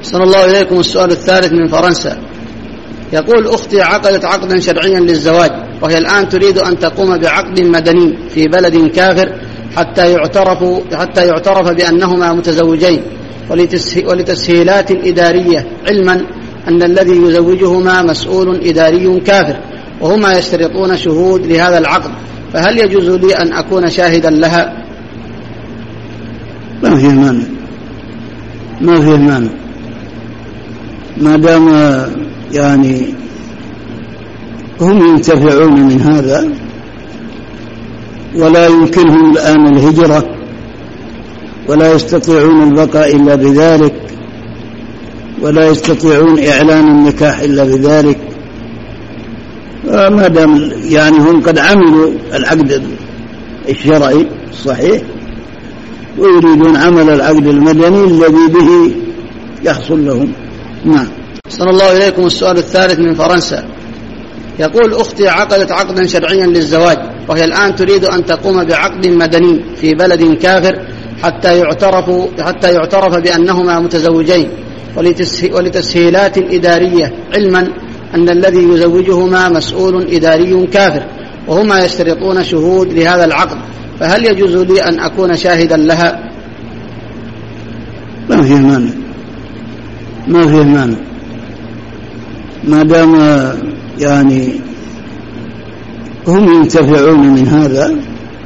صلى الله إليكم. السؤال الثالث من فرنسا، يقول: أختي عقدت عقدا شرعيا للزواج، وهي الآن تريد أن تقوم بعقد مدني في بلد كافر حتى يعترف بأنهما متزوجين، ولتسهيلات إدارية، علما أن الذي يزوجهما مسؤول إداري كافر، وهما يشترطون شهود لهذا العقد، فهل يجوز لي أن أكون شاهدا لها؟ ما فيه مانع ما دام يعني هم ينتفعون من هذا، ولا يمكنهم الآن الهجرة، ولا يستطيعون البقاء إلا بذلك، ولا يستطيعون إعلان النكاح إلا بذلك. ما دام يعني هم قد عملوا العقد الشرعي الصحيح، ويريدون عمل العقد المدني الذي به يحصل لهم. نعم. صلى الله إليكم. السؤال الثالث من فرنسا، يقول: أختي عقدت عقدا شرعيا للزواج، وهي الآن تريد أن تقوم بعقد مدني في بلد كافر حتى يعترف بأنهما متزوجين، ولتسهيلات إدارية، علما أن الذي يزوجهما مسؤول إداري كافر، وهما يشترطون شهود لهذا العقد، فهل يجوز لي أن أكون شاهدا لها؟ ما فيه مانع ما دام يعني هم ينتفعون من هذا،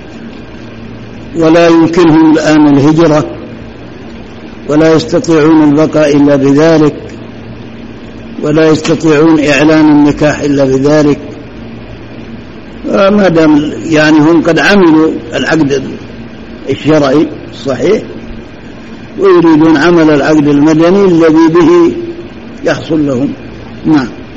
ولا يمكنهم الآن الهجرة، ولا يستطيعون البقاء إلا بذلك، ولا يستطيعون إعلان النكاح إلا بذلك. ما دام يعني هم قد عملوا العقد الشرعي الصحيح، ويريدون عمل العقد المدني الذي به يحصل لهم. نعم.